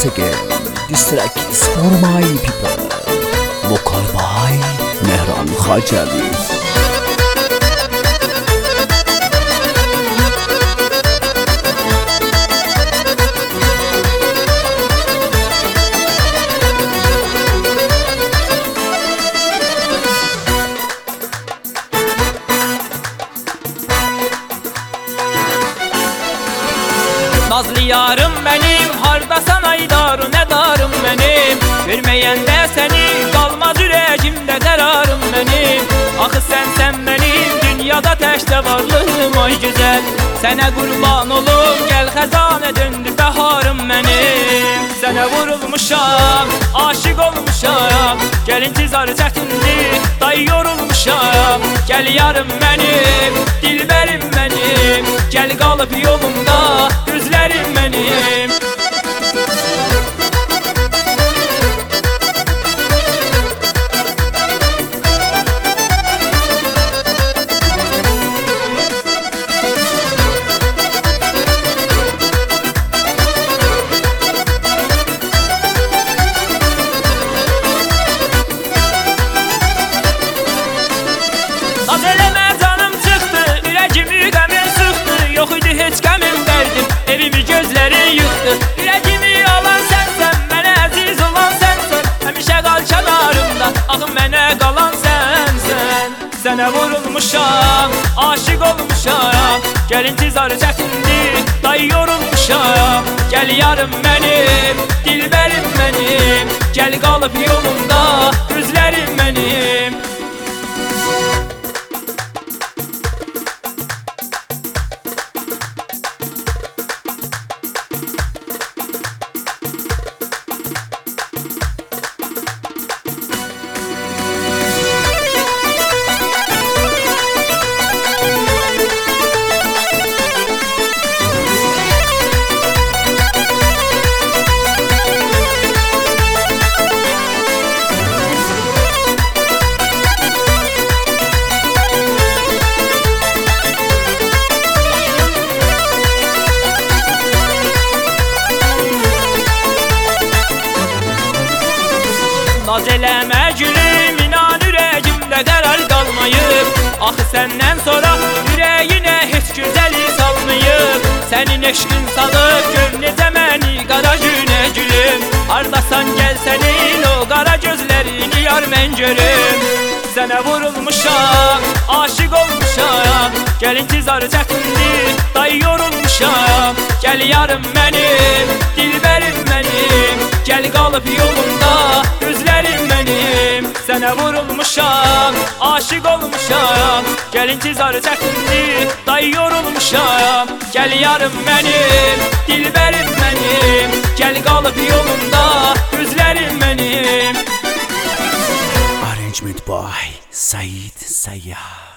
once again. This track is for my people. Vocal by Mehran Khajavi. Nazlı yarım benim, hardasan aydarı ne darım benim. Görmeyende seni, kalmaz yüreğimde kararım benim. Akı sen benim, dünyada təkdə varlığım ay güzel. Sənə qurban olum, gel xəzanə döndü bəharım benim. Sənə vurulmuşam, aşık olmuşam, gel intizar çətindir, day yorulmuşam. Gel yarım benim, dilberim benim, gel qalıb yolumda gözlerim benim. Naz eləmə canım çıxdı, ürəyimi qəmin sıxdı. Yox idi heç qəmim dərdim, evimi gözlərin yıxdı. Ürəyimi alan sənsən, mənə əziz olan sənsən. Həmişə qal kənarımda, axın mənə qalan sənsən. Sənə vurulmuşam, aşık olmuşam, gel intizar çətindir, day yorulmuşam. Gel yarım mənim, dilbərim mənim, gel qalıb yolumda gözlərim mənim. Naz eləmə gülüm, inan ürəyimdə qərar qalmayıb. Axı səndən sonra ürəyinə heç gözəli salmayıb. Sənin eşqin salıb gör necə məni qara günə gülüm. Hardasan gəl sənin o qara gözlərini yar mən görüm. Sənə vurulmuşam, aşık olmuşam, gel intizar çətindir, day yorulmuşam. Gel yarım mənim, dilbərim mənim, gel qalıb yolumda gözlərim mənim. Sənə vurulmuşam, aşık olmuşam, gel intizar çətindir, day yorulmuşam. Gel yarım mənim, dilbərim mənim, gel qalıb yolumda gözlərim mənim. Arrangement by Said Sayyah.